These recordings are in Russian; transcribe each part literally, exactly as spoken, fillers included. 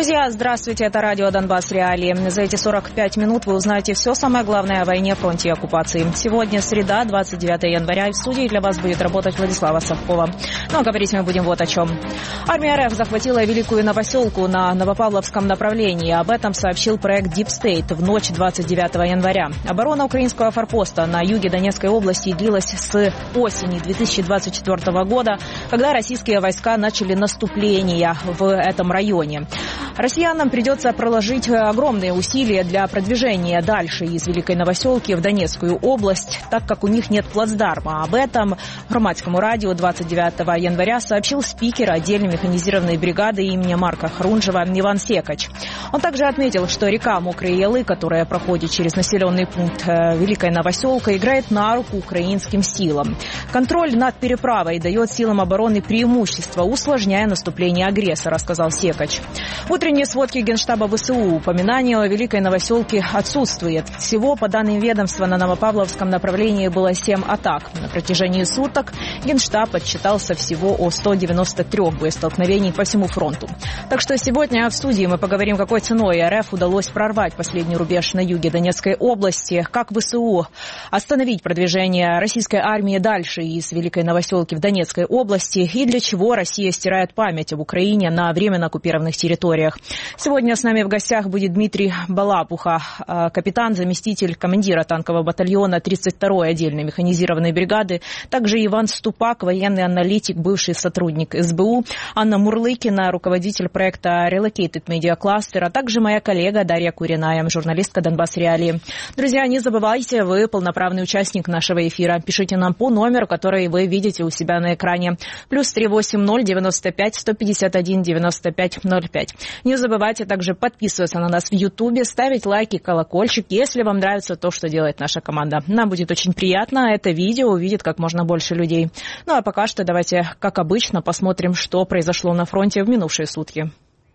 Друзья, здравствуйте, это радио «Донбасс Реалии». За эти сорок пять минут вы узнаете все самое главное о войне, фронте и оккупации. Сегодня среда, двадцать девятое января, и в студии для вас будет работать Владислава Совкова. Ну а говорить мы будем вот о чем. Армия РФ захватила Великую Новоселку на Новопавловском направлении. Об этом сообщил проект Deep State в ночь двадцать девятого января. Оборона украинского форпоста на юге Донецкой области длилась с осени две тысячи двадцать четвёртого года, когда российские войска начали наступление в этом районе. Россиянам придется проложить огромные усилия для продвижения дальше из Великой Новоселки в Донецкую область, так как у них нет плацдарма. Об этом Громадскому радио двадцать девятого января сообщил спикер отдельной механизированной бригады имени Марка Хрунжева Иван Секач. Он также отметил, что река Мокрые Ялы, которая проходит через населенный пункт Великая Новоселка, играет на руку украинским силам. Контроль над переправой дает силам обороны преимущество, усложняя наступление агрессора, сказал Секач. В утренней сводке Генштаба ВСУ упоминание о Великой Новоселке отсутствует. Всего, по данным ведомства, на Новопавловском направлении было семь атак. На протяжении суток Генштаб отчитался всего о ста девяноста трёх боестолкновениях по всему фронту. Так что сегодня в студии мы поговорим, какой ценой РФ удалось прорвать последний рубеж на юге Донецкой области, как ВСУ остановить продвижение российской армии дальше из Великой Новоселки в Донецкой области и для чего Россия стирает память об Украине на временно оккупированных территориях. Сегодня с нами в гостях будет Дмитрий Балапуха, капитан, заместитель командира танкового батальона тридцать второй отдельной механизированной бригады, также Иван Ступак, военный аналитик, бывший сотрудник СБУ, Анна Мурлыкина, руководитель проекта Relocated Media Cluster, а также моя коллега Дарья Куриная, журналистка «Донбасс Реалии». Друзья, не забывайте, вы полноправный участник нашего эфира. Пишите нам по номеру, который вы видите у себя на экране. Плюс три восемь ноль девяносто пять сто пятьдесят один девяносто пять ноль пять. Не забывайте также подписываться на нас в Ютубе, ставить лайки, колокольчик, если вам нравится то, что делает наша команда. Нам будет очень приятно. Это видео увидит как можно больше людей. Ну а пока что давайте, как обычно, посмотрим, что произошло на фронте в минувшие сутки.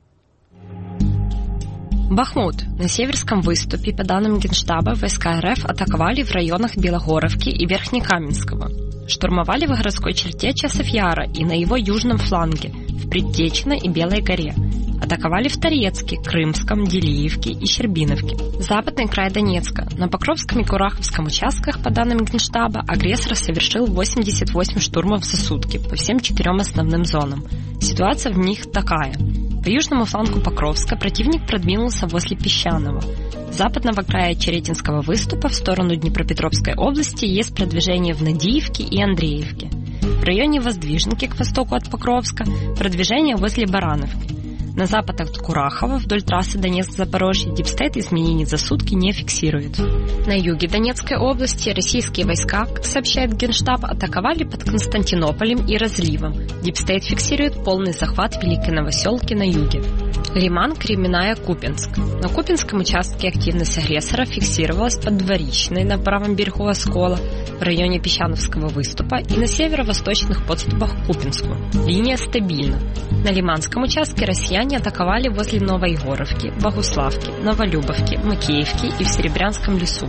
Бахмут. На северском выступе, по данным Генштаба, войска РФ атаковали в районах Белогоровки и Верхнекаменского. Штурмовали в городской черте Часов-Яра и на его южном фланге, в Предтечино и Белой горе. Атаковали в Торецке, Крымском, Делиевке и Щербиновке. Западный край Донецка. На Покровском и Кураховском участках, по данным Генштаба, агрессор совершил восемьдесят восемь штурмов за сутки по всем четырем основным зонам. Ситуация в них такая. По южному флангу Покровска противник продвинулся возле Песчаного. С западного края Черетинского выступа в сторону Днепропетровской области есть продвижение в Надиевке и Андреевке. В районе Воздвиженки к востоку от Покровска продвижение возле Барановки. На запад от Курахова вдоль трассы Донецк-Запорожье Дипстейт изменений за сутки не фиксирует. На юге Донецкой области российские войска, как сообщает Генштаб, атаковали под Константинополем и Разливом. Дипстейт фиксирует полный захват Великой Новоселки на юге. Лиман, Кременная, Купинск. На Купинском участке активность агрессора фиксировалась под Дворичной на правом берегу Оскола, в районе Песчановского выступа и на северо-восточных подступах к Купинску. Линия стабильна. На Лиманском участке россияне атаковали возле Новой Горовки, Богуславки, Новолюбовки, Макеевки и в Серебрянском лесу.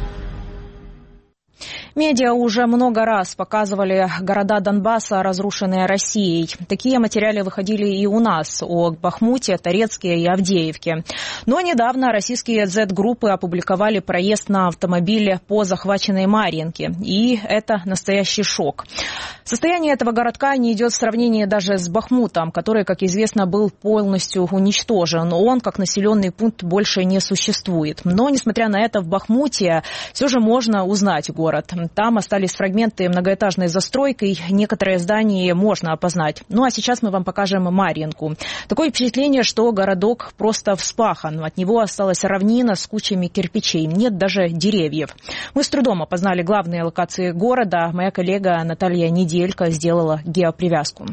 Медиа уже много раз показывали города Донбасса, разрушенные Россией. Такие материалы выходили и у нас о Бахмуте, Торецке и Авдеевке. Но недавно российские зет-группы опубликовали проезд на автомобиле по захваченной Марьинке. И это настоящий шок. Состояние этого городка не идет в сравнении даже с Бахмутом, который, как известно, был полностью уничтожен. Он, как населенный пункт, больше не существует. Но, несмотря на это, в Бахмуте все же можно узнать город. Там остались фрагменты многоэтажной застройки, некоторые здания можно опознать. Ну а сейчас мы вам покажем Марьинку. Такое впечатление, что городок просто вспахан. От него осталась равнина с кучами кирпичей. Нет даже деревьев. Мы с трудом опознали главные локации города. Моя коллега Наталья Неделька сделала геопривязку.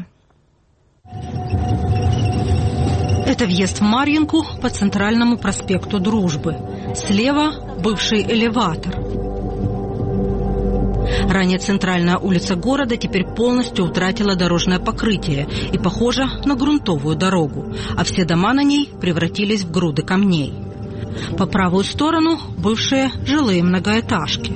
Это въезд в Марьинку по центральному проспекту Дружбы. Слева бывший элеватор. Ранее центральная улица города теперь полностью утратила дорожное покрытие и похожа на грунтовую дорогу, а все дома на ней превратились в груды камней. По правую сторону бывшие жилые многоэтажки.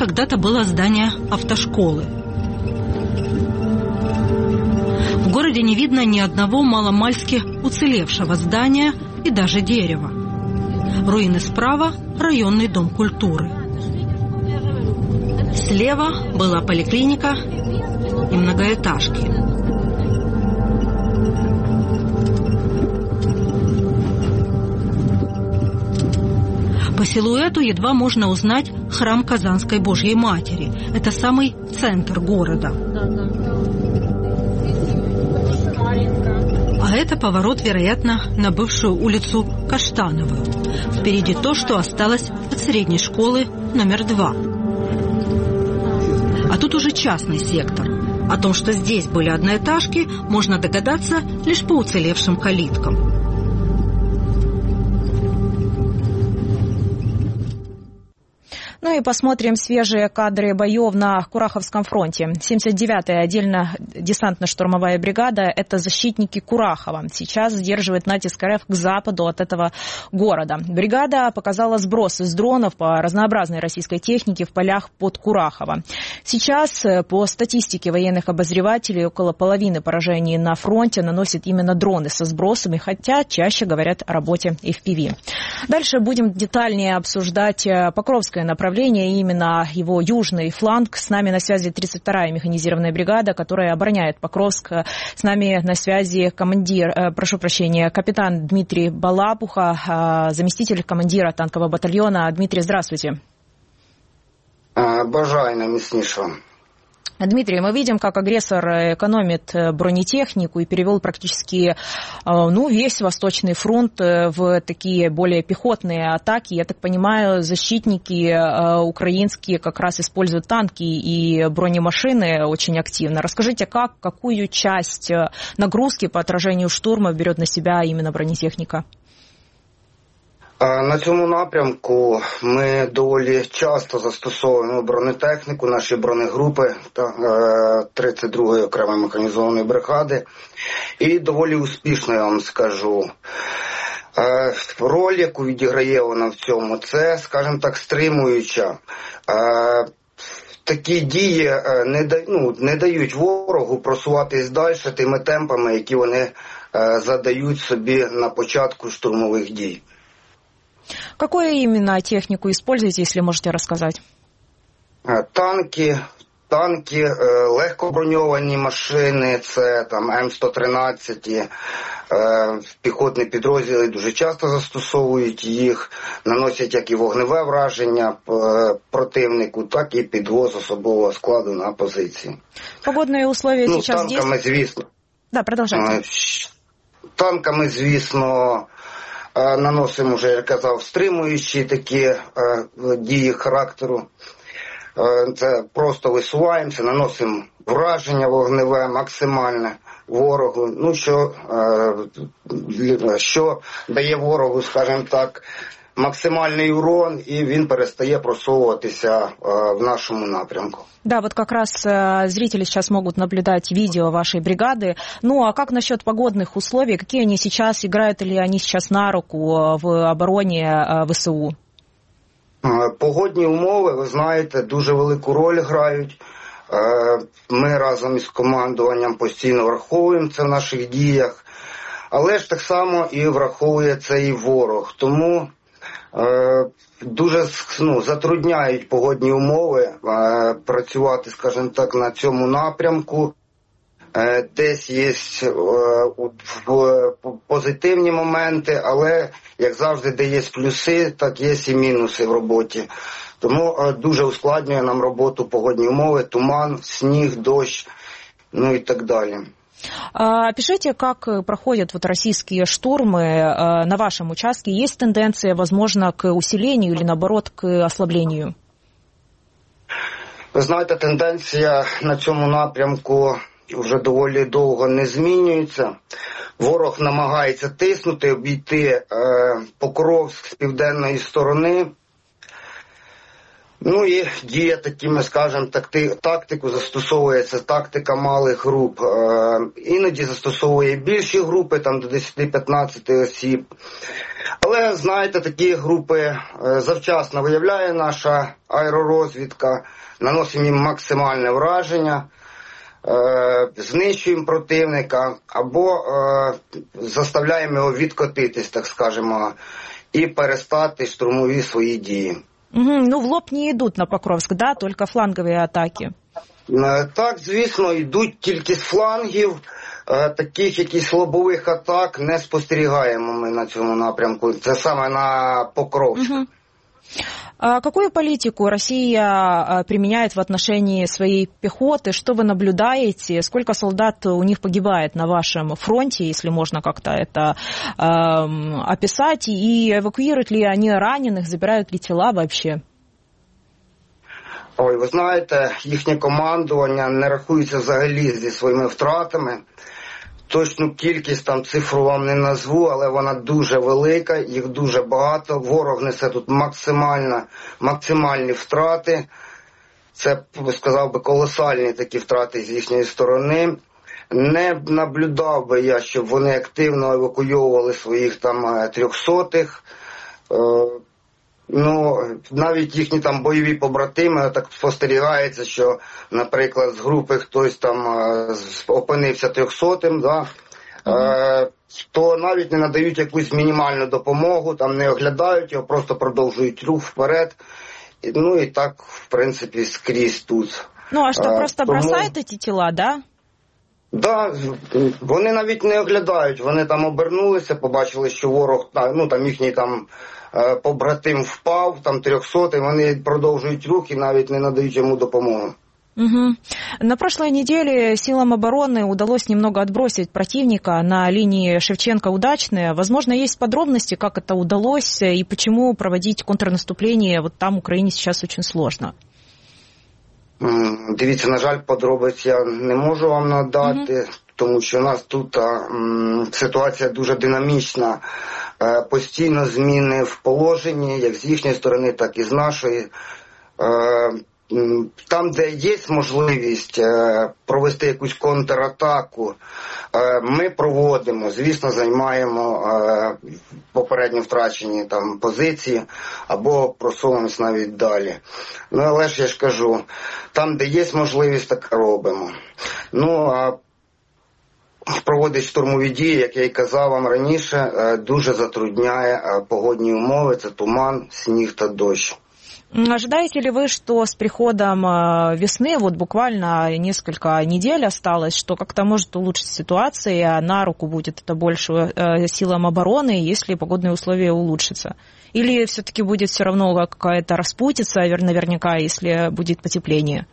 когда-то было здание автошколы. В городе не видно ни одного маломальски уцелевшего здания и даже дерева. Руины справа – районный дом культуры. Слева была поликлиника и многоэтажки. По силуэту едва можно узнать храм Казанской Божьей Матери. Это самый центр города. А это поворот, вероятно, на бывшую улицу Каштановую. Впереди то, что осталось от средней школы номер два. А тут уже частный сектор. О том, что здесь были одноэтажки, можно догадаться лишь по уцелевшим калиткам. Ну и посмотрим свежие кадры боев на Кураховском фронте. семьдесят девятая отдельно-десантно-штурмовая бригада – это защитники Курахова. Сейчас сдерживает натиск РФ к западу от этого города. Бригада показала сброс из дронов по разнообразной российской технике в полях под Курахово. Сейчас, по статистике военных обозревателей, около половины поражений на фронте наносят именно дроны со сбросами, хотя чаще говорят о работе эф пи ви. Дальше будем детальнее обсуждать Покровское направление, именно его южный фланг. С нами на связи тридцать вторая механизированная бригада, которая обороняет Покровск. С нами на связи командир, э, прошу прощения, капитан Дмитрий Балапуха, э, заместитель командира танкового батальона. Дмитрий, здравствуйте. Бажаю наміцнішого. Дмитрий, мы видим, как агрессор экономит бронетехнику и перевел практически ну, весь Восточный фронт в такие более пехотные атаки. Я так понимаю, защитники украинские как раз используют танки и бронемашины очень активно. Расскажите, как, какую часть нагрузки по отражению штурма берет на себя именно бронетехника? На цьому напрямку ми доволі часто застосовуємо бронетехніку, наші бронегрупи тридцять другої окремої механізованої бригади. І доволі успішно, я вам скажу. Роль, яку відіграє вона в цьому, це, скажімо так, стримуюча. Такі дії не, да, ну, не дають ворогу просуватись далі тими темпами, які вони задають собі на початку штурмових дій. Какую именно технику используете, если можете рассказать? Танки, танки, легкоброньовані машини, це там ем сто тринадцять, піхотні підрозділи дуже часто застосовують їх, наносять як і вогневе враження противнику, так і підвоз особового складу на позиції. Погодные условия ну, сейчас танками, действуют? звісно. Да, продолжайте. Танками, звісно, наносимо, вже, я казав, стримуючі такі е, дії характеру. Е, це просто висуваємося, наносимо враження вогневе максимальне ворогу, ну, що, е, що дає ворогу, скажімо так, максимальный урон, и він перестає просовываться э, в нашему напрямку. Да, вот как раз э, зрители сейчас могут наблюдать видео вашей бригады. Ну, а как насчет погодных условий? Какие они сейчас, играют ли они сейчас на руку в обороне э, ВСУ? Погодні умови, ви знаєте, дуже велику роль грають. Ми разом із командуванням постійно враховуємо це в наших діях. Але ж так само і враховує це і ворог. Тому дуже ну, затрудняють погодні умови працювати, скажімо так, на цьому напрямку. Десь є позитивні моменти, але, як завжди, де є плюси, так є і мінуси в роботі. Тому дуже ускладнює нам роботу погодні умови, туман, сніг, дощ, ну і так далі. Опишите, как проходят вот российские штурмы на вашем участке. Есть тенденция, возможно, к усилению или, наоборот, к ослаблению? Ви знаєте, тенденція на цьому напрямку вже доволі довго не змінюється. Ворог намагається тиснути, обійти е, Покровськ з південної сторони. Ну і діє такими, скажімо, такти, тактику, застосовується тактика малих груп. Е, іноді застосовує більші групи, там до десять-п'ятнадцять осіб. Але Але, знаєте, такі групи завчасно виявляє наша аеророзвідка, наносимо їм максимальне враження, знищуємо противника або заставляємо його відкотитись, так скажемо, і перестати штурмові свої дії. Угу, ну, в лоб не йдуть на Покровськ, да? Тільки флангові атаки. Так, звісно, йдуть тільки з флангів. Таких якісь лобових атак не спостерігаємо ми на цьому напрямку. Це саме на Покровськ. Угу. А какую политику Россия применяет в отношении своей пехоты? Что вы наблюдаете? Сколько солдат у них погибает на вашем фронте, если можно как-то это э, описать? И эвакуируют ли они раненых, забирают ли тела вообще? Ой, ви знаєте, їхнє командування не рахується взагалі зі своїми втратами. Точну кількість, там цифру вам не назву, але вона дуже велика, їх дуже багато. Ворог несе тут максимально, максимальні втрати. Це, сказав би, колосальні такі втрати з їхньої сторони. Не наблюдав би я, щоб вони активно евакуйовували своїх там трьохсотих. Ну, навіть їхні там бойові побратими, так спостерігається, що, наприклад, з групи хтось там опинився трьохсотим, да, mm-hmm. то навіть не надають якусь мінімальну допомогу, там не оглядають його, просто продовжують рух вперед. Ну і так, в принципі, скрізь тут. Ну, а що, просто Тому... бросають ці тіла, да? Да, вони навіть не оглядають, вони там обернулися, побачили, що ворог, ну там їхній там побратим впав, там трьохсотий, вони продовжують рух і навіть не надають йому допомогу. Угу. На прошлой неделе силам обороны удалось немного отбросить противника на линии Шевченко-Удачная. Возможно, есть подробности, как это удалось и почему проводить контрнаступление вот там Украине сейчас очень сложно? Дивіться, на жаль, подробиць я не можу вам надати, угу. тому що у нас тут а, м, ситуація дуже динамічна. Е, постійно зміни в положенні, як з їхньої сторони, так і з нашої. Е, Там, де є можливість е, провести якусь контратаку, е, ми проводимо, звісно, займаємо е, попередньо втрачені там позиції або просовуємось навіть далі. Ну, але ж я ж кажу, там, де є можливість, так робимо. Ну, а проводить штурмові дії, як я і казав вам раніше, е, дуже затрудняє погодні умови, це туман, сніг та дощ. Ожидаете ли вы, что с приходом весны, вот буквально несколько недель осталось, что как-то может улучшить ситуацию, а на руку будет это больше силам обороны, если погодные условия улучшатся? Или все-таки будет все равно какая-то распутица, наверняка, если будет потепление?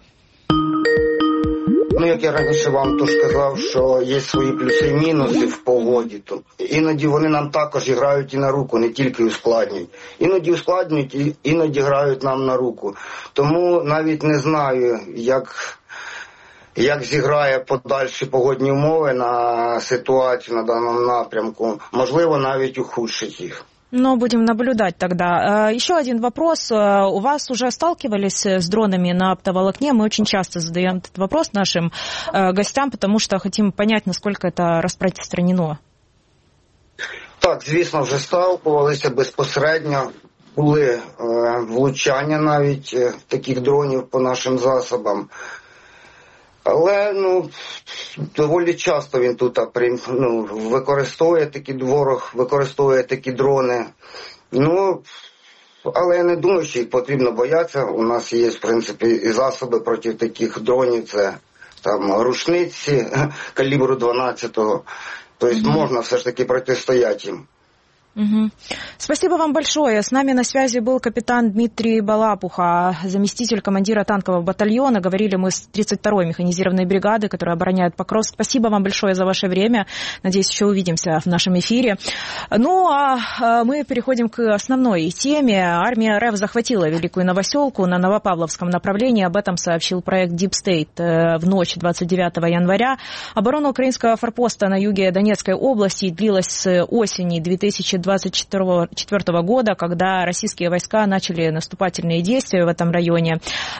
Ну, як я раніше вам то сказав, що є свої плюси і мінуси в погоді. То іноді вони нам також грають і на руку, не тільки ускладнюють. Іноді ускладнюють, і іноді грають нам на руку. Тому навіть не знаю, як, як зіграє подальші погодні умови на ситуацію на даному напрямку. Можливо, навіть ухудшить їх. Но будем наблюдать тогда. Еще один вопрос. У вас уже сталкивались с дронами на оптоволокне? Мы очень часто задаем этот вопрос нашим гостям, потому что хотим понять, насколько это распространено. Так, звісно, вже сталкувалися безпосередньо. Були е, влучання навіть е, таких дронів по нашим засобам. Але, ну, доволі часто він тут ну, використовує такі, ворог використовує такі дрони. Ну, але я не думаю, що їх потрібно боятися. У нас є, в принципі, і засоби проти таких дронів. Це там рушниці калібру дванадцятого. Тобто mm-hmm. можна все ж таки протистояти їм. Угу. Спасибо вам большое. С нами на связи был капитан Дмитрий Балапуха, заместитель командира танкового батальона. Говорили мы с тридцать второй механизированной бригады, которая обороняет Покровск. Спасибо вам большое за ваше время. Надеюсь, еще увидимся в нашем эфире. Ну, а мы переходим к основной теме. Армия РФ захватила Великую Новоселку на Новопавловском направлении. Об этом сообщил проект Deep State в ночь двадцать девятого января. Оборона украинского форпоста на юге Донецкой области длилась с осени две тысячи двадцать четвёртого года, когда российские войска начали наступательные действия в этом районе.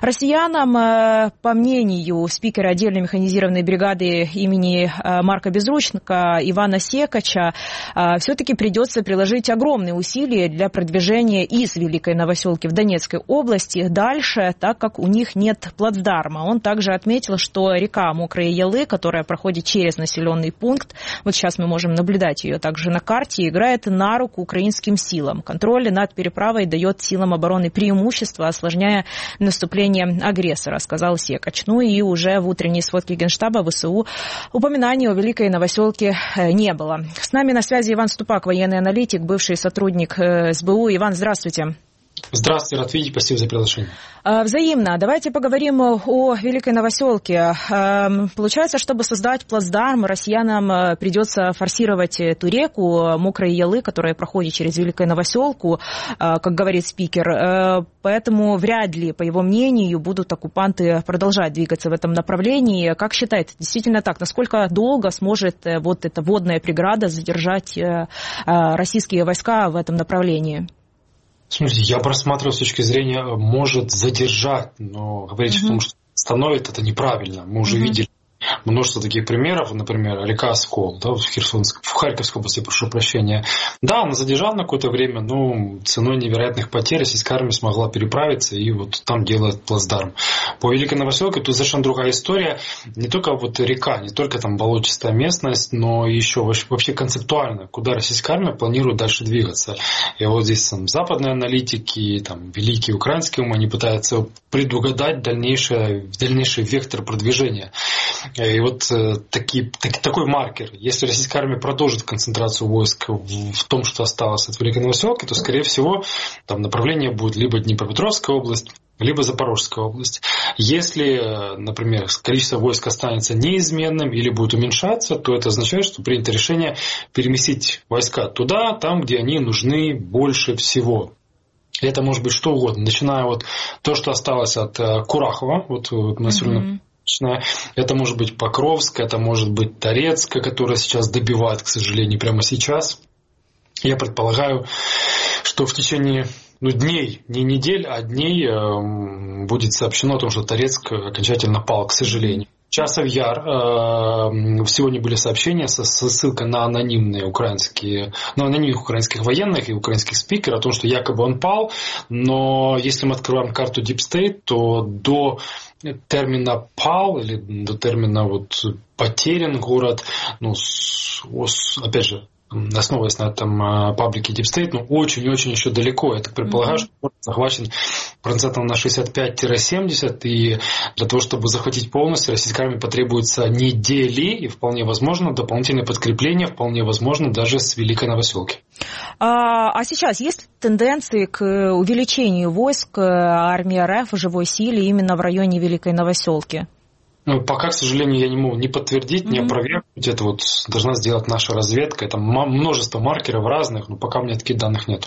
Россиянам, по мнению спикера отдельной механизированной бригады имени Марка Безручника Ивана Секача, все-таки придется приложить огромные усилия для продвижения из Великой Новоселки в Донецкой области дальше, так как у них нет плацдарма. Он также отметил, что река Мокрая Ялы, которая проходит через населенный пункт, вот сейчас мы можем наблюдать ее также на карте, играет на руку украинским силам. Контроль над переправой дает силам обороны преимущество, осложняя наступление агрессора, сказал Секач. Ну и уже в утренней сводке Генштаба ВСУ упоминаний о Великой Новоселке не было. С нами на связи Иван Ступак, военный аналитик, бывший сотрудник СБУ. Иван, здравствуйте. Здравствуйте, рад видеть, спасибо за приглашение. Взаимно. Давайте поговорим о Великой Новоселке. Получается, чтобы создать плацдарм, россиянам придется форсировать эту реку Мокрой Ялы, которая проходит через Великую Новоселку, как говорит спикер. Поэтому вряд ли, по его мнению, будут оккупанты продолжать двигаться в этом направлении. Как считаете, действительно так? Насколько долго сможет вот эта водная преграда задержать российские войска в этом направлении? Смотрите, я бы рассматривал с точки зрения может задержать, но говорить mm-hmm. о том, что остановит, это неправильно. Мы уже mm-hmm. видели множество таких примеров, например, река Оскол, да, в, Херсонск, в Харьковской области, прошу прощения. Да, она задержала на какое-то время, но ценой невероятных потерь российская армия смогла переправиться и вот там делает плацдарм. По Великой Новоселке тут совершенно другая история. Не только вот река, не только там болотистая местность, но еще вообще концептуально, куда российская армия планирует дальше двигаться. И вот здесь там западные аналитики, там великие украинские умы, они пытаются предугадать дальнейший, дальнейший вектор продвижения. И вот э, таки, таки, такой маркер. Если российская армия продолжит концентрацию войск в, в том, что осталось от Великой Новоселки, то, скорее всего, там направление будет либо Днепропетровская область, либо Запорожская область. Если, например, количество войск останется неизменным или будет уменьшаться, то это означает, что принято решение переместить войска туда, там, где они нужны больше всего. Это может быть что угодно, начиная от того, что осталось от Курахова, вот населенного. Mm-hmm. Это может быть Покровск, это может быть Торецк, который сейчас добивает, к сожалению, прямо сейчас. Я предполагаю, что в течение ну, дней, не недель, а дней э, будет сообщено о том, что Торецк окончательно пал, к сожалению. Часов Яр. Э, сегодня были сообщения со, со ссылкой на анонимные украинские, на анонимных украинских военных и украинских спикеров о том, что якобы он пал. Но если мы открываем карту Deep State, то до термина «пал» или до термина вот, «потерян город», ну, с, с, опять же, основываясь на этом паблике Deep State, но очень-очень еще далеко. Я так предполагаю, mm-hmm. что город захвачен процентов на шестьдесят пять - семьдесят, и для того, чтобы захватить полностью, российской армии потребуется недели, и вполне возможно дополнительное подкрепление, вполне возможно даже с Великой Новоселки. А, а сейчас есть тенденции к увеличению войск армии РФ в живой силе именно в районе Великой Новоселки? Ну, пока, к сожалению, я не могу ни подтвердить, ни опровергнуть. Mm-hmm. Это вот должна сделать наша разведка. Это множество маркеров разных, но пока у меня таких данных нет.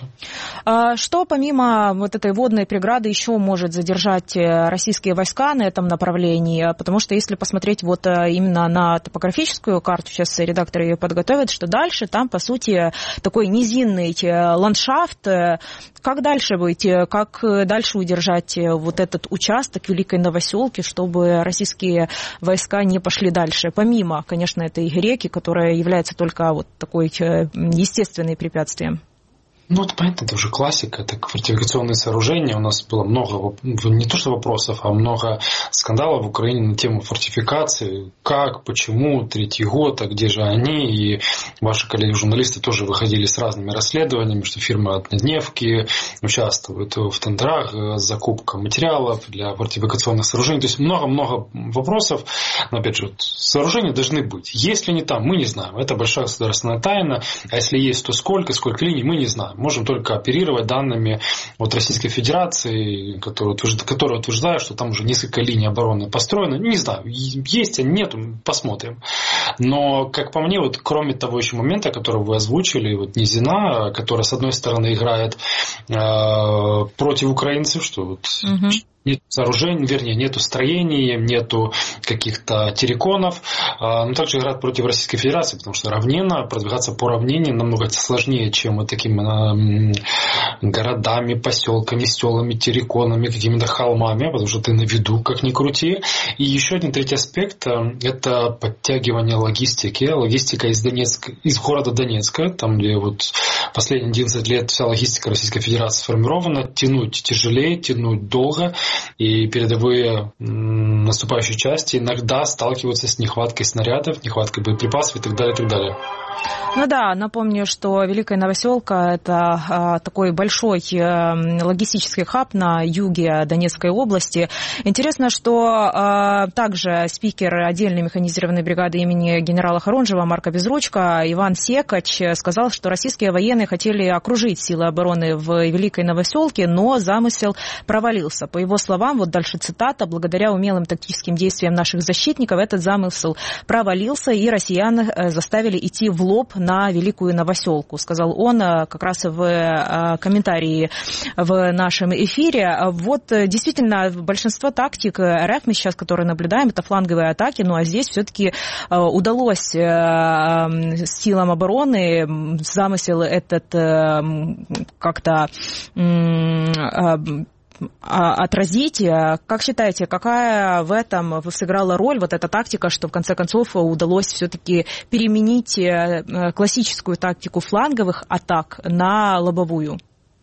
А что помимо вот этой водной преграды еще может задержать российские войска на этом направлении? Потому что если посмотреть вот именно на топографическую карту, сейчас редактор ее подготовит, что дальше там, по сути, такой низинный ландшафт. Как дальше быть? Как дальше удержать вот этот участок Великой Новоселки, чтобы российские войска не пошли дальше, помимо, конечно, этой реки, которая является только вот такой естественным препятствием? Ну, это понятно, это уже классика, это фортификационные сооружения. У нас было много, не то что вопросов, а много скандалов в Украине на тему фортификации. Как, почему, третий год, а где же они? И ваши коллеги-журналисты тоже выходили с разными расследованиями, что фирмы однодневки участвуют в тендерах, закупка материалов для фортификационных сооружений. То есть много-много вопросов. Но, опять же, сооружения должны быть. Есть ли они там, мы не знаем. Это большая государственная тайна. А если есть, то сколько, сколько линий, мы не знаем. Можем только оперировать данными от Российской Федерации, которые утверждают, что там уже несколько линий обороны построено. Не знаю, есть они, нет, посмотрим. Но, как по мне, вот кроме того еще момента, который вы озвучили, вот низина, которая, с одной стороны, играет э, против украинцев, что вот угу. Нет сооружений, вернее, нету строений, нету каких-то терриконов. Но также играют против Российской Федерации, потому что равнина, продвигаться по равнине намного сложнее, чем вот такими городами, поселками, селами, терриконами, какими-то холмами, потому что ты на виду, как ни крути. И еще один третий аспект – это подтягивание логистики. Логистика из Донецка, из города Донецка, там, где вот последние одиннадцать лет вся логистика Российской Федерации сформирована, тянуть тяжелее, тянуть долго. И передовые наступающие части иногда сталкиваются с нехваткой снарядов, нехваткой боеприпасов и так далее, и так далее. Ну да, напомню, что Великая Новоселка – это а, такой большой а, логистический хаб на юге Донецкой области. Интересно, что а, также спикер отдельной механизированной бригады имени генерала Хорунжева Марка Безручка Иван Секач сказал, что российские военные хотели окружить силы обороны в Великой Новоселке, но замысел провалился. По его словам, вот дальше цитата, благодаря умелым тактическим действиям наших защитников этот замысел провалился, и россиян заставили идти в лоб на Великую Новоселку, сказал он как раз в комментарии в нашем эфире. Вот действительно большинство тактик РФ мы сейчас, которые наблюдаем, это фланговые атаки, ну а здесь все-таки удалось силам обороны замысел этот как-то отразить. Как считаете, какая в этом сыграла роль вот эта тактика, что в конце концов удалось все-таки переменить классическую тактику фланговых атак на лобовую?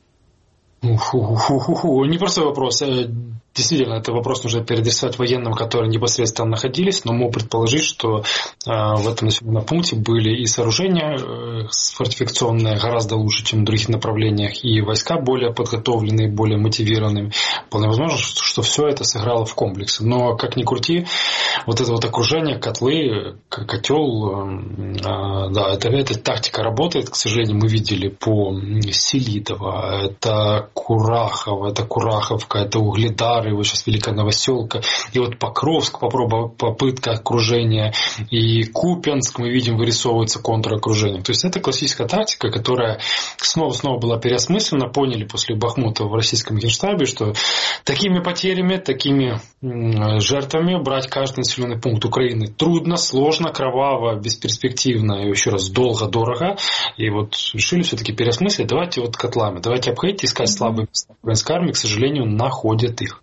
Уху-ху-ху-ху. Непростой вопрос. Действительно, это вопрос нужно переадресовать военным, которые непосредственно там находились, но могу предположить, что э, в этом населенном пункте были и сооружения э, фортификационные гораздо лучше, чем в других направлениях, и войска более подготовленные, более мотивированные. Вполне возможно, что, что все это сыграло в комплексе. Но, как ни крути, вот это вот окружение, котлы, котел, э, э, да, это, эта тактика работает. К сожалению, мы видели по Селидово, это Курахово, это Кураховка, это Угледар, и вот сейчас Великая Новоселка, и вот Покровск, попытка окружения, и Купянск, мы видим, вырисовывается контр-окружение. То есть это классическая тактика, которая снова-снова была переосмыслена, поняли после Бахмута в российском генштабе, что такими потерями, такими жертвами брать каждый населенный пункт Украины трудно, сложно, кроваво, бесперспективно, и еще раз долго, дорого. И вот решили все-таки переосмыслить, давайте вот котлами, давайте обходить, искать слабые места украинской армии, к сожалению, находят их.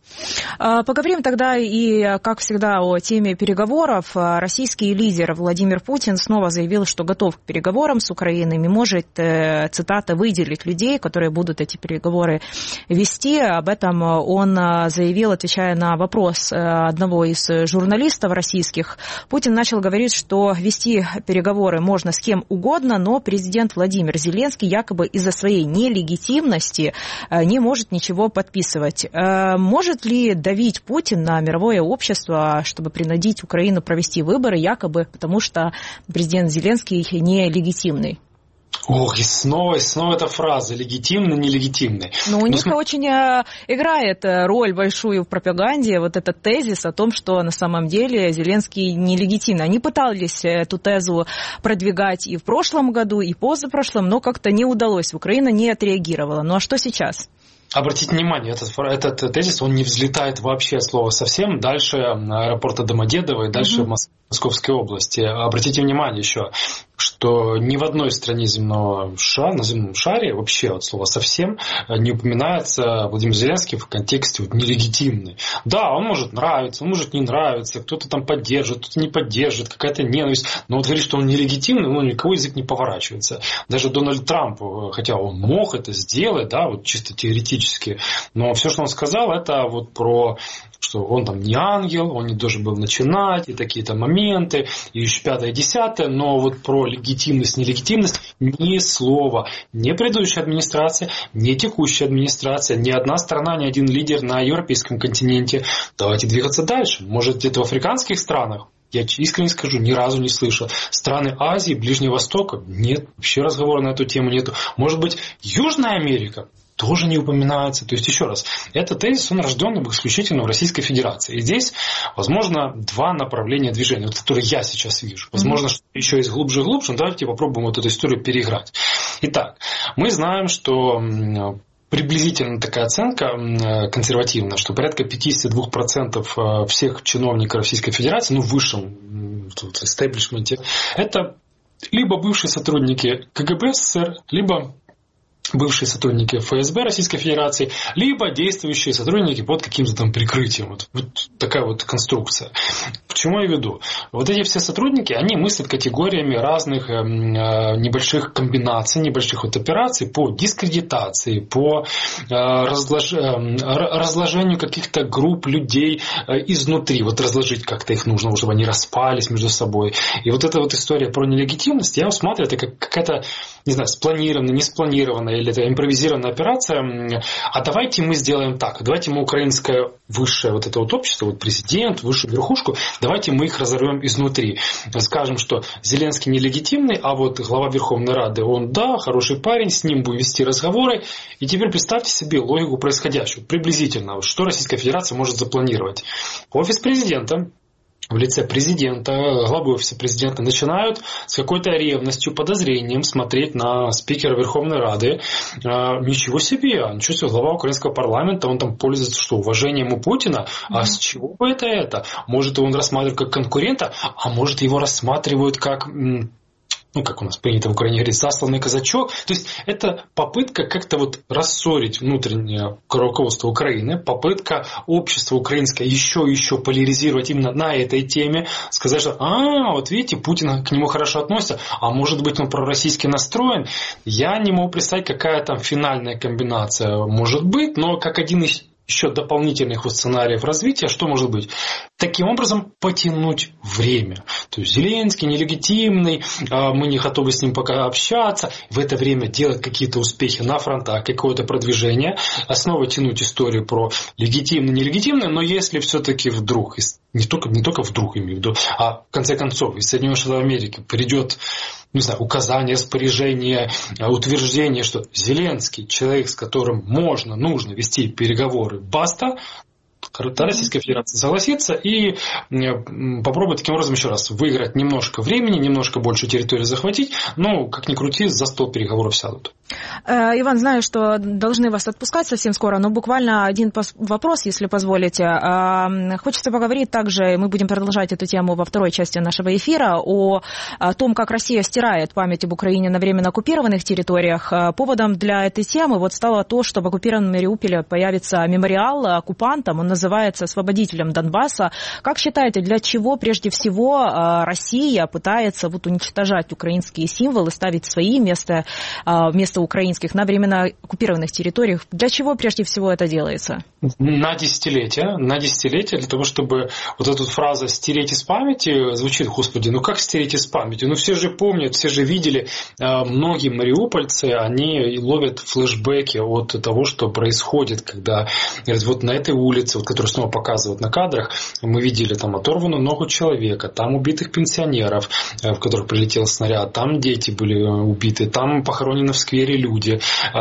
Поговорим тогда и, как всегда, о теме переговоров. Российский лидер Владимир Путин снова заявил, что готов к переговорам с Украиной и может, цитата, выделить людей, которые будут эти переговоры вести. Об этом он заявил, отвечая на вопрос одного из журналистов российских. Путин начал говорить, что вести переговоры можно с кем угодно, но президент Владимир Зеленский якобы из-за своей нелегитимности не может ничего подписывать. Может ли давить Путин на мировое общество, чтобы принудить Украину провести выборы, якобы потому что президент Зеленский нелегитимный? Ох, и снова, и снова эта фраза «легитимный, нелегитимный». Но у Но них см... очень э, играет роль большую в пропаганде вот этот тезис о том, что на самом деле Зеленский нелегитимный. Они пытались эту тезу продвигать и в прошлом году, и позапрошлом, но как-то не удалось. Украина не отреагировала. Ну а что сейчас? Обратите внимание, этот, этот тезис, он не взлетает вообще от слова совсем дальше аэропорта Домодедово и дальше mm-hmm. Московской области. Обратите внимание еще, что ни в одной стране земного шара, на земном шаре вообще от слова совсем не упоминается Владимир Зеленский в контексте вот нелегитимный. Да, он может нравиться, он может не нравиться, кто-то там поддерживает, кто-то не поддерживает, какая-то ненависть, но вот говорить, что он нелегитимный, ну, никакой язык не поворачивается. Даже Дональд Трамп, хотя он мог это сделать, да, вот чисто теоретически, но все, что он сказал, это вот про... что он там не ангел, он не должен был начинать, и такие-то моменты, и еще пятое, десятое, но вот про легитимность, нелегитимность ни слова. Ни предыдущая администрация, ни текущая администрация, ни одна страна, ни один лидер на европейском континенте. Давайте двигаться дальше. Может, где-то в африканских странах? Я искренне скажу, ни разу не слышал. Страны Азии, Ближнего Востока? Нет, вообще разговора на эту тему нету. Может быть, Южная Америка? Тоже не упоминается. То есть, еще раз, этот тезис, он рожден исключительно в Российской Федерации. И здесь, возможно, два направления движения, вот, которые я сейчас вижу. Возможно, что еще есть глубже и глубже, но давайте попробуем вот эту историю переиграть. Итак, мы знаем, что приблизительно такая оценка консервативная, что порядка пятьдесят два процента всех чиновников Российской Федерации, ну, в высшем истеблишменте, это либо бывшие сотрудники КГБ СССР, либо бывшие сотрудники ФСБ Российской Федерации, либо действующие сотрудники под каким-то там прикрытием. Вот, вот такая вот конструкция. К чему я веду? Вот эти все сотрудники, они мыслят категориями разных э, небольших комбинаций, небольших вот операций по дискредитации, по э, разлож... э, разложению каких-то групп людей э, изнутри. Вот разложить как-то их нужно, чтобы они распались между собой. И вот эта вот история про нелегитимность, я усматриваю, это как какая-то, не знаю, спланированная, не спланированная, или это импровизированная операция, а давайте мы сделаем так, давайте мы украинское высшее вот это вот общество, вот президент, высшую верхушку, давайте мы их разорвем изнутри. Скажем, что Зеленский нелегитимный, а вот глава Верховной Рады, он, да, хороший парень, с ним будем вести разговоры. И теперь представьте себе логику происходящего. Приблизительно, что Российская Федерация может запланировать. Офис президента в лице президента, главы офиса президента начинают с какой-то ревностью, подозрением смотреть на спикера Верховной Рады. А, ничего себе, ничего себе, глава украинского парламента, он там пользуется что, уважением у Путина? А mm-hmm. с чего бы это это? Может, он рассматривает как конкурента, а может, его рассматривают как... ну, как у нас принято в Украине говорить, засланный казачок. То есть это попытка как-то вот рассорить внутреннее руководство Украины, попытка общества украинское еще и еще поляризировать именно на этой теме, сказать, что а, вот видите, Путин к нему хорошо относится, а может быть он пророссийски настроен. Я не могу представить, какая там финальная комбинация может быть, но как один из еще дополнительных вот сценариев развития, что может быть? Таким образом потянуть время. То есть Зеленский нелегитимный, мы не готовы с ним пока общаться, в это время делать какие-то успехи на фронтах, какое-то продвижение, снова тянуть историю про легитимный, нелегитимный, но если все-таки вдруг, не только, не только вдруг имею в виду, а в конце концов из Соединенных Штатов Америки придет, не знаю, указание, распоряжение, утверждение, что Зеленский человек, с которым можно, нужно вести переговоры, баста, Российская Федерация согласится и попробует таким образом еще раз выиграть немножко времени, немножко больше территории захватить, но, как ни крути, за стол переговоров сядут. Иван, знаю, что должны вас отпускать совсем скоро, но буквально один вопрос, если позволите. Хочется поговорить также, мы будем продолжать эту тему во второй части нашего эфира, о том, как Россия стирает память об Украине на временно оккупированных территориях. Поводом для этой темы вот стало то, что в оккупированном Мариуполе появится мемориал оккупантам, он называется «Освободителем Донбасса». Как считаете, для чего прежде всего Россия пытается вот уничтожать украинские символы, ставить свои вместо, вместо украинских на временно оккупированных территориях? Для чего прежде всего это делается? На десятилетия. На десятилетия для того, чтобы вот эта фраза «стереть из памяти» звучит, господи, ну как стереть из памяти? Ну все же помнят, все же видели. Многие мариупольцы, они ловят флешбеки от того, что происходит, когда вот на этой улице, вот, которую снова показывают на кадрах, мы видели там оторванную ногу человека, там убитых пенсионеров, в которых прилетел снаряд, там дети были убиты, там похоронены в сквере люди.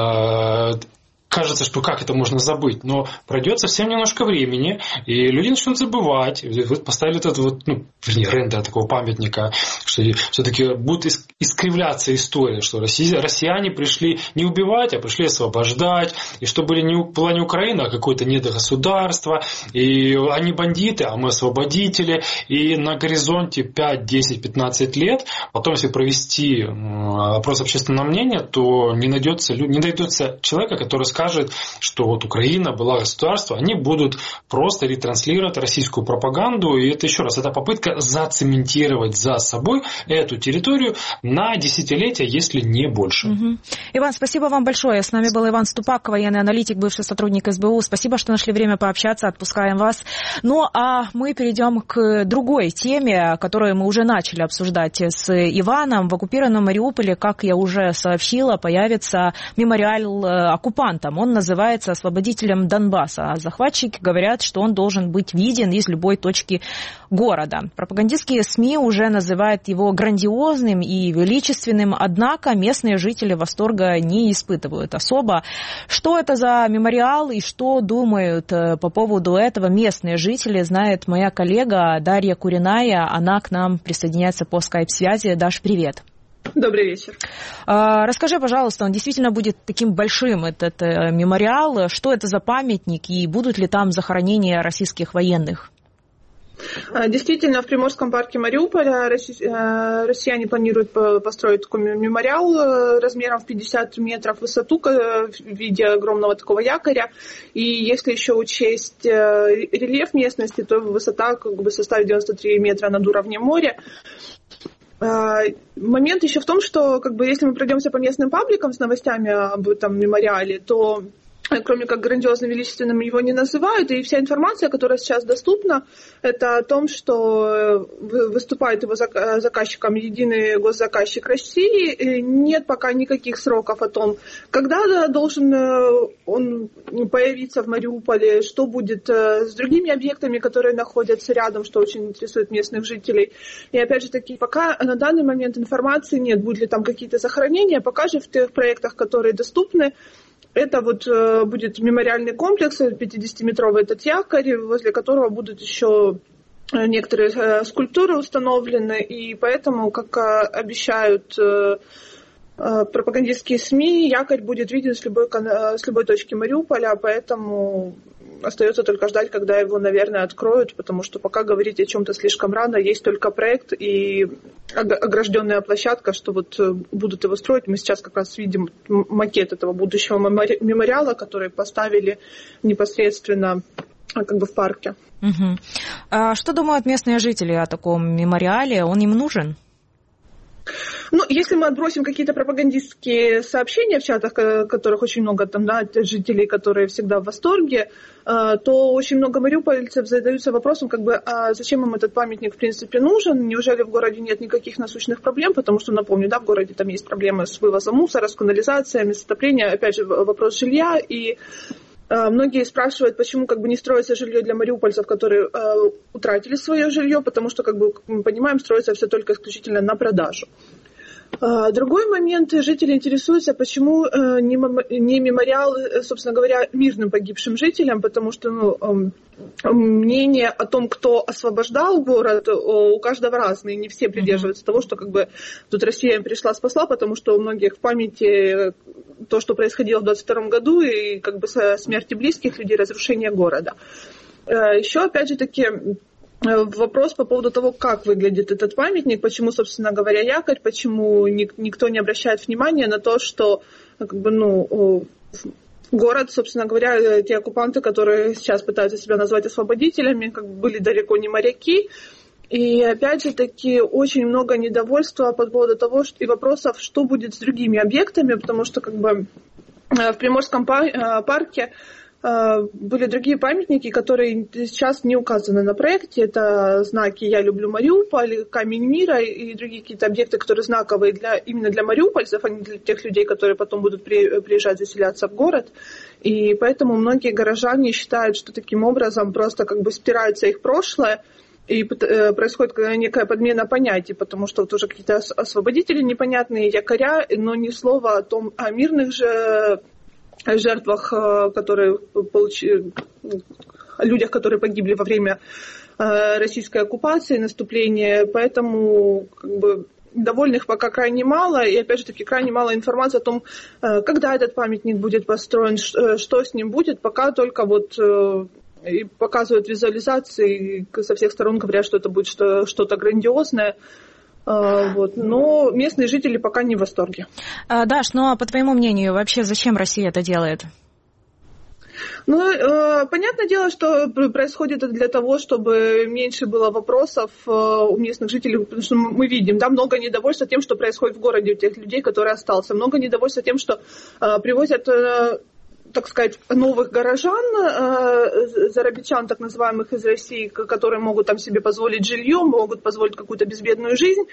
Кажется, что как это можно забыть, но пройдет совсем немножко времени, и люди начнут забывать. Вы поставили этот вот, ну, вернее, рендер такого памятника, что все-таки будет искривляться история, что россияне пришли не убивать, а пришли освобождать, и что были не, была не Украина, а какое-то недогосударство, и они бандиты, а мы освободители, и на горизонте пять, десять, пятнадцать лет, потом, если провести опрос общественного мнения, то не найдется, не найдется человека, который скажет, скажет, что вот Украина была государство, они будут просто ретранслировать российскую пропаганду. И это еще раз, это попытка зацементировать за собой эту территорию на десятилетия, если не больше. Угу. Иван, спасибо вам большое. С нами был Иван Ступак, военный аналитик, бывший сотрудник эс бэ у. Спасибо, что нашли время пообщаться. Отпускаем вас. Ну, а мы перейдем к другой теме, которую мы уже начали обсуждать с Иваном. В оккупированном Мариуполе, как я уже сообщила, появится мемориал оккупантам. Он называется «Освободителем Донбасса». А захватчики говорят, что он должен быть виден из любой точки города. Пропагандистские СМИ уже называют его грандиозным и величественным, однако местные жители восторга не испытывают особо. Что это за мемориал и что думают по поводу этого местные жители, знает моя коллега Дарья Куриная. Она к нам присоединяется по скайп-связи. Даш, привет. Добрый вечер. Расскажи, пожалуйста, он действительно будет таким большим, этот мемориал? Что это за памятник и будут ли там захоронения российских военных? Действительно, в Приморском парке Мариуполя россияне планируют построить такой мемориал размером в пятьдесят метров в высоту в виде огромного такого якоря. И если еще учесть рельеф местности, то высота как бы составит девяносто три метра над уровнем моря. Момент еще в том, что как бы, если мы пройдемся по местным пабликам с новостями об этом мемориале, то кроме как грандиозным, величественным его не называют, и вся информация, которая сейчас доступна, это о том, что выступает его заказчиком единый госзаказчик России. Нет пока никаких сроков о том, когда должен он появиться в Мариуполе, что будет с другими объектами, которые находятся рядом, что очень интересует местных жителей. И опять же таки, пока на данный момент информации нет, будут ли там какие-то захоронения, пока же в тех проектах, которые доступны, это вот э, будет мемориальный комплекс, пятидесятиметровый этот якорь, возле которого будут еще некоторые э, скульптуры установлены, и поэтому, как э, обещают э, э, пропагандистские СМИ, якорь будет виден с любой, э, с любой точки Мариуполя, поэтому остается только ждать, когда его, наверное, откроют, потому что пока говорить о чем-то слишком рано, есть только проект и огражденная площадка, что вот будут его строить. Мы сейчас как раз видим макет этого будущего мемориала, который поставили непосредственно как бы в парке. Угу. А что думают местные жители о таком мемориале? Он им нужен? Ну, если мы отбросим какие-то пропагандистские сообщения в чатах, которых очень много там, да, жителей, которые всегда в восторге, то очень много мариупольцев задаются вопросом, как бы, а зачем им этот памятник в принципе нужен? Неужели в городе нет никаких насущных проблем? Потому что, напомню, да, в городе там есть проблемы с вывозом мусора, с канализацией, с отоплением, опять же, вопрос жилья, и многие спрашивают, почему как бы не строится жилье для мариупольцев, которые э, утратили свое жилье, потому что, как бы, как мы понимаем, строится все только исключительно на продажу. Э, другой момент, жители интересуются, почему э, не, не мемориал, собственно говоря, мирным погибшим жителям, потому что ну, э, мнение о том, кто освобождал город, у каждого разное, не все придерживаются того, что как бы тут Россия пришла, спасла, потому что у многих в памяти то, что происходило в двадцать втором году, и как бы смерти близких людей, разрушение города. Еще, опять же таки, вопрос по поводу того, как выглядит этот памятник, почему, собственно говоря, якорь, почему никто не обращает внимания на то, что как бы, ну, город, собственно говоря, те оккупанты, которые сейчас пытаются себя назвать освободителями, как бы были далеко не моряки. И опять же таки очень много недовольства по поводу того, что, и вопросов, что будет с другими объектами, потому что как бы в Приморском парке были другие памятники, которые сейчас не указаны на проекте. Это знаки «Я люблю Мариуполь», «Камень мира» и другие какие-то объекты, которые знаковые для, именно для мариупольцев, а не для тех людей, которые потом будут при, приезжать заселяться в город. И поэтому многие горожане считают, что таким образом просто как бы стирается их прошлое, и происходит некая подмена понятий, потому что вот уже какие-то освободители непонятные, якоря, но ни слова о том, о мирных же жертвах, которые получили, о людях, которые погибли во время российской оккупации, наступления. Поэтому как бы довольных пока крайне мало, и опять же таки крайне мало информации о том, когда этот памятник будет построен, что с ним будет, пока только вот и показывают визуализации, со всех сторон говорят, что это будет что-то грандиозное. Вот. Но местные жители пока не в восторге. А, Даш, ну а по твоему мнению, вообще зачем Россия это делает? Ну, э, понятное дело, что происходит это для того, чтобы меньше было вопросов э, у местных жителей, потому что мы видим, да, много недовольства тем, что происходит в городе у тех людей, которые остался, много недовольства тем, что э, привозят э, так сказать, новых горожан, зарабичан, так называемых, из России, которые могут там себе позволить жилье, могут позволить какую-то безбедную жизнь.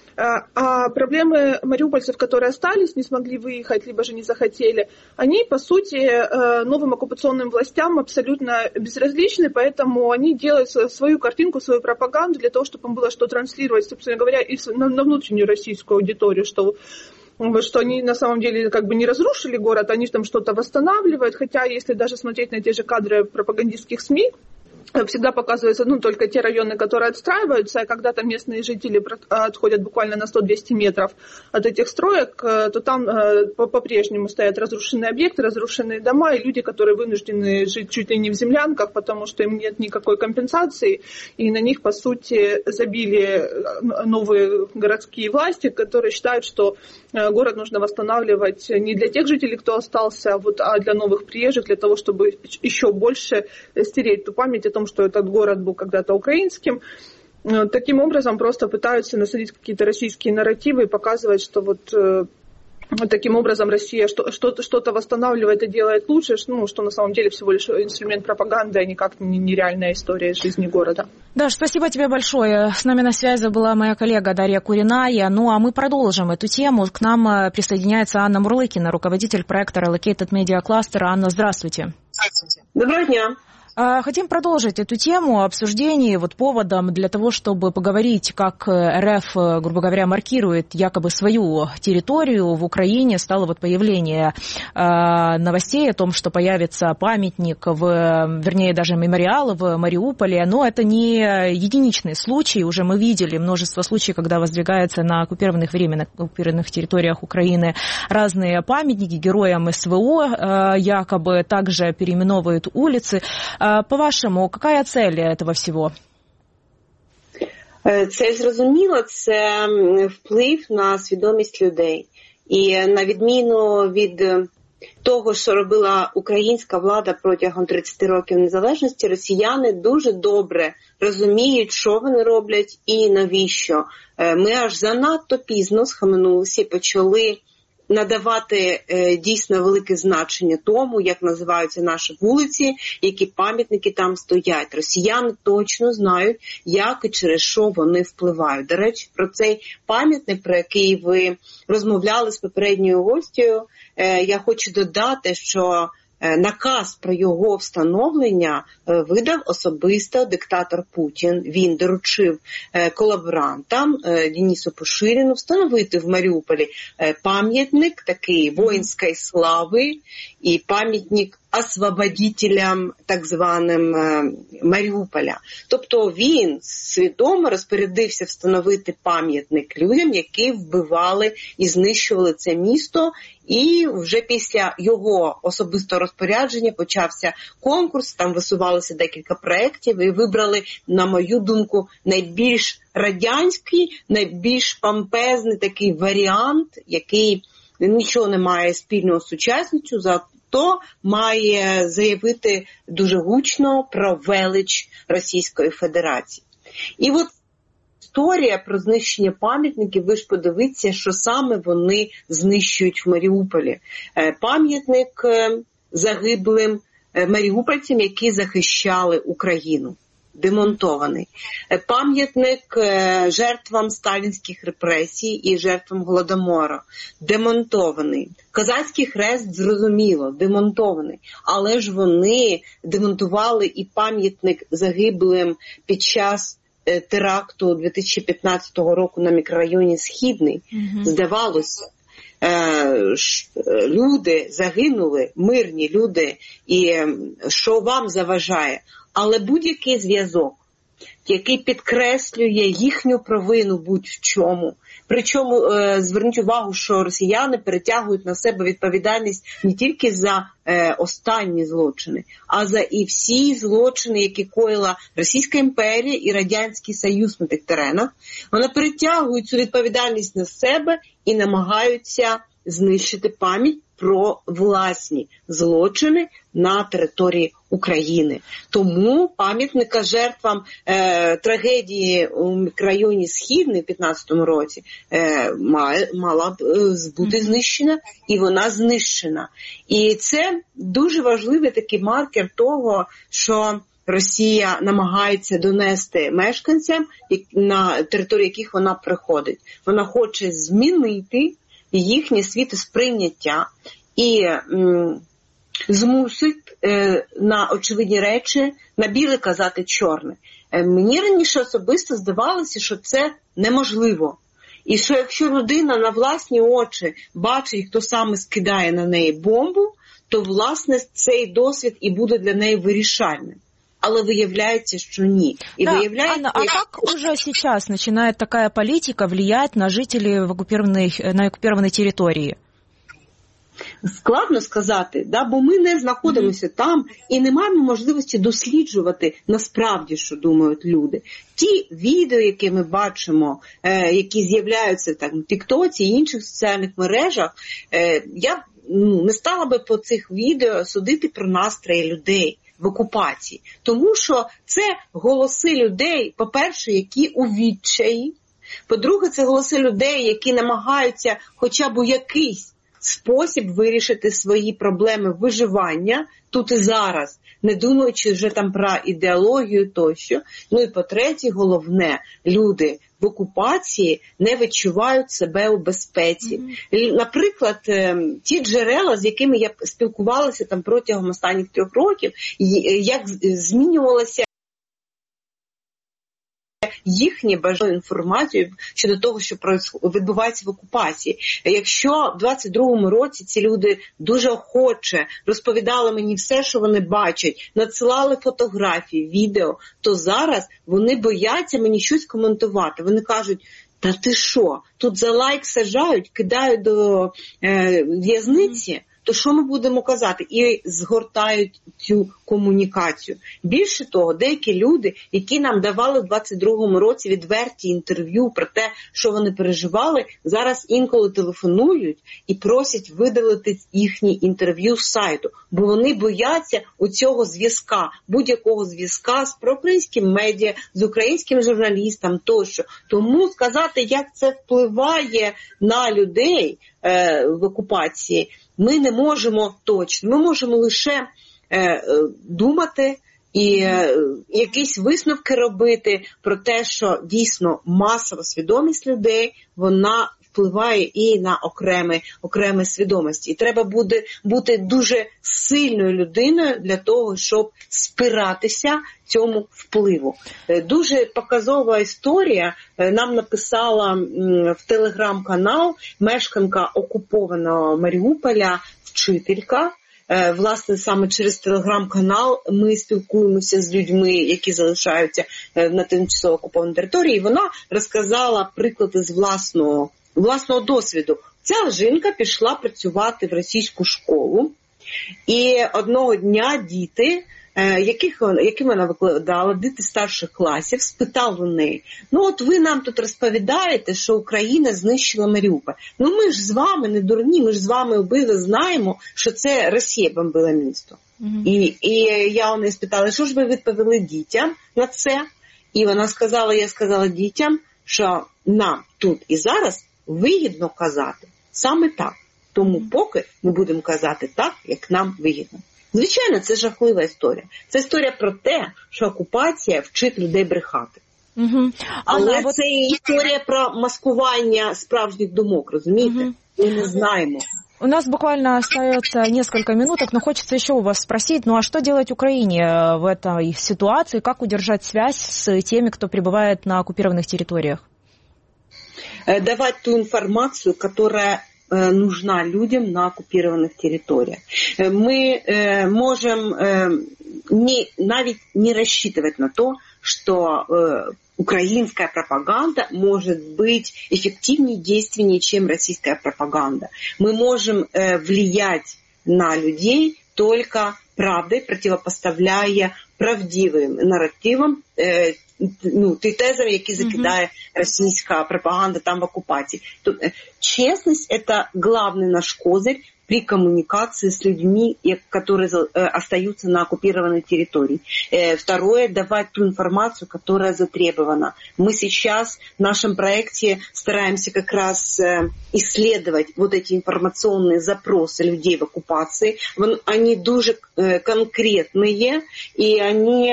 А проблемы мариупольцев, которые остались, не смогли выехать, либо же не захотели, они, по сути, новым оккупационным властям абсолютно безразличны, поэтому они делают свою картинку, свою пропаганду для того, чтобы им было что транслировать, собственно говоря, и на внутреннюю российскую аудиторию, что что они на самом деле как бы не разрушили город, они там что-то восстанавливают, хотя если даже смотреть на те же кадры пропагандистских СМИ, всегда показываются, ну, только те районы, которые отстраиваются, и когда там местные жители отходят буквально на сто-двести метров от этих строек, то там по-прежнему стоят разрушенные объекты, разрушенные дома, и люди, которые вынуждены жить чуть ли не в землянках, потому что им нет никакой компенсации, и на них, по сути, забили новые городские власти, которые считают, что город нужно восстанавливать не для тех жителей, кто остался, вот, а для новых приезжих, для того, чтобы еще больше стереть ту память о том, что этот город был когда-то украинским. Таким образом просто пытаются насадить какие-то российские нарративы и показывать, что вот таким образом Россия что-то, что-то восстанавливает и делает лучше, ну, что на самом деле всего лишь инструмент пропаганды, а никак не нереальная история жизни города. Даш, спасибо тебе большое. С нами на связи была моя коллега Дарья Куриная. Ну, а мы продолжим эту тему. К нам присоединяется Анна Мурлыкина, руководитель проекта Relocated Media Cluster. Анна, здравствуйте. Здравствуйте. Доброго дня. Хотим продолжить эту тему обсуждения вот поводом для того, чтобы поговорить, как РФ, грубо говоря, маркирует якобы свою территорию в Украине. Стало вот появление э, новостей о том, что появится памятник, в, вернее, даже мемориал в Мариуполе. Но это не единичный случай. Уже мы видели множество случаев, когда воздвигаются на оккупированных временно оккупированных территориях Украины разные памятники героям СВО, э, якобы также переименовывают улицы. По-вашому, какая цель этого всього? Це зрозуміло, це вплив на свідомість людей. І на відміну від того, що робила українська влада протягом тридцять років незалежності, росіяни дуже добре розуміють, що вони роблять і навіщо. Ми аж занадто пізно схаменулися і почали надавати е, дійсно велике значення тому, як називаються наші вулиці, які пам'ятники там стоять. Росіяни точно знають, як і через що вони впливають. До речі, про цей пам'ятник, про який ви розмовляли з попередньою гостею, е, я хочу додати, що наказ про його встановлення видав особисто диктатор Путін. Він доручив колаборантам Денису Пушиліну встановити в Маріуполі пам'ятник такий воїнської слави і пам'ятник освободителям так званим Маріуполя. Тобто він свідомо розпорядився встановити пам'ятник людям, які вбивали і знищували це місто. І вже після його особистого розпорядження почався конкурс, там висувалося декілька проєктів і вибрали, на мою думку, найбільш радянський, найбільш помпезний такий варіант, який нічого не має спільного з сучасністю, зато має заявити дуже гучно про велич Російської Федерації. І от історія про знищення пам'ятників, ви ж подивіться, що саме вони знищують в Маріуполі. Пам'ятник загиблим маріупольцям, які захищали Україну. Демонтований. Пам'ятник жертвам сталінських репресій і жертвам Голодомору. Демонтований. Козацький хрест, зрозуміло, демонтований. Але ж вони демонтували і пам'ятник загиблим під час теракту дві тисячі п'ятнадцятого року на мікрорайоні Східний. Mm-hmm. Здавалося, люди загинули, мирні люди, і що вам заважає? Але будь-який зв'язок, який підкреслює їхню провину будь-в чому, причому е, зверніть увагу, що росіяни перетягують на себе відповідальність не тільки за е, останні злочини, а за і всі злочини, які коїла Російська імперія і Радянський Союз на тих теренах. Вони перетягують цю відповідальність на себе і намагаються знищити пам'ять про власні злочини на території України. Тому пам'ятника жертвам е, трагедії у мікрорайоні Східний в п'ятнадцятому році е, має, мала б е, бути знищена, і вона знищена. І це дуже важливий такий маркер того, що Росія намагається донести мешканцям, на територію яких вона приходить. Вона хоче змінити їхнє світосприйняття і м, змусить е, на очевидні речі, на біле казати чорне. Е, мені раніше особисто здавалося, що це неможливо. І що якщо людина на власні очі бачить, хто саме скидає на неї бомбу, то, власне, цей досвід і буде для неї вирішальним. але виявляється, що ні. И да, выявляется... Анна, а как уже сейчас начинает такая политика влиять на жителей в оккупированной, на оккупированной территории? Складно сказати, да, бо ми не знаходимося mm-hmm. там і не маємо можливості досліджувати насправді, що думають люди. Ті відео, які ми бачимо, е, які з'являються там, в Тіктоці і інших соціальних мережах, е, я ну, не стала би по цих відео судити про настрої людей в окупації. Тому що це голоси людей, по-перше, які у відчаї, по-друге, це голоси людей, які намагаються хоча б у якийсь спосіб вирішити свої проблеми виживання тут і зараз, не думаючи вже там про ідеологію тощо. Ну і по-третє, головне, люди в окупації не відчувають себе у безпеці. Mm-hmm. Наприклад, ті джерела, з якими я спілкувалася там протягом останніх трьох років, як змінювалося їхнє бажання інформацію щодо того, що відбувається в окупації. Якщо в двадцять другому році ці люди дуже охоче розповідали мені все, що вони бачать, надсилали фотографії, відео, то зараз вони бояться мені щось коментувати. Вони кажуть, та ти що, тут за лайк саджають, кидають до е, в'язниці, то що ми будемо казати? І згортають цю комунікацію. Більше того, деякі люди, які нам давали в двадцять другому році відверті інтерв'ю про те, що вони переживали, зараз інколи телефонують і просять видалити їхні інтерв'ю з сайту, бо вони бояться оцього зв'язка, будь-якого зв'язка з проукраїнським медіа, з українським журналістом тощо. Тому сказати, як це впливає на людей е, в окупації, ми не можемо точно. Ми можемо лише е, думати і е, якісь висновки робити про те, що дійсно масова свідомість людей, вона впливає і на окремі, окремі свідомості. І треба буде бути дуже сильною людиною для того, щоб спиратися цьому впливу. Дуже показова історія нам написала в телеграм-канал мешканка окупованого Маріуполя, вчителька. Власне, саме через телеграм-канал ми спілкуємося з людьми, які залишаються на тимчасово окупованій території. І вона розказала приклади з власного, власного досвіду. Ця жінка пішла працювати в російську школу. І одного дня діти, яких, яким вона викладала, діти старших класів, спитали у неї, ну от ви нам тут розповідаєте, що Україна знищила Маріуполь. Ну ми ж з вами не дурні, ми ж з вами обидва знаємо, що це Росія бомбила місто. Mm-hmm. І, і я у неї спитала, що ж ви відповіли дітям на це? І вона сказала, я сказала дітям, що нам тут і зараз вигідно казати саме так. Тому поки ми будемо казати так, як нам вигідно. Звичайно, це жахлива історія. Це історія про те, що окупація вчить людей брехати. Угу. Але Анна, це вот... історія про маскування справжніх думок, розумієте? Угу. Ми не знаємо. У нас буквально остается несколько минуток, но хочется еще у вас спросить, ну а что делать Украине в этой ситуации? Как удержать связь с теми, кто пребывает на оккупированных территориях? Давать ту информацию, которая нужна людям на оккупированных территориях. Мы э, можем э, не, навіть не рассчитывать на то, что э, украинская пропаганда может быть эффективнее, действеннее, чем российская пропаганда. Мы можем э, влиять на людей только правдой, противопоставляя правдивым нарративам э, ну, ті тези, які закидає mm-hmm. російська пропаганда там в оккупации. Тут, честность – это главный наш козырь при коммуникации с людьми, которые остаются на оккупированной территории. Второе – давать ту информацию, которая затребована. Мы сейчас в нашем проекте стараемся как раз исследовать вот эти информационные запросы людей в оккупации. Они дуже конкретные, и они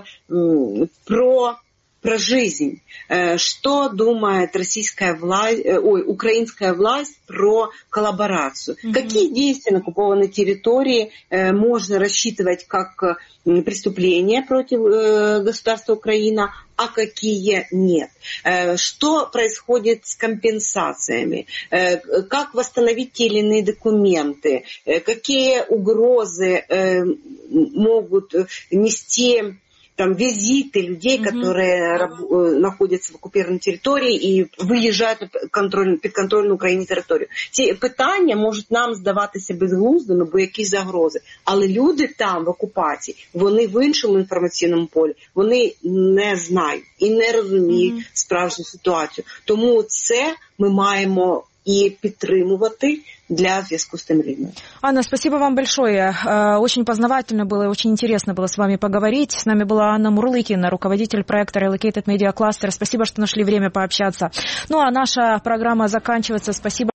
про... про жизнь. Что думает российская власть, ой, украинская власть про коллаборацию? Mm-hmm. Какие действия на оккупированной территории можно рассчитывать как преступления против государства Украина, а какие нет? Что происходит с компенсациями? Как восстановить те или иные документы? Какие угрозы могут нести там визиты людей, mm-hmm. которые mm-hmm. находятся в оккупированной территории и выезжают на контроль, підконтрольну Україні територію. Ці питання можуть нам здаватися безглуздими, бо якісь загрози. Але люди там в окупації, вони в іншому інформаційному полі, вони не знають і не розуміють mm-hmm. справжню ситуацію. Тому це ми маємо и підтримувати для зв'язку с тем рівнем. Анна, спасибо вам большое. Очень познавательно было и очень интересно было с вами поговорить. С нами была Анна Мурлыкина, руководитель проекта Relocated Media Cluster. Спасибо, что нашли время пообщаться. Ну а наша программа заканчивается. Спасибо.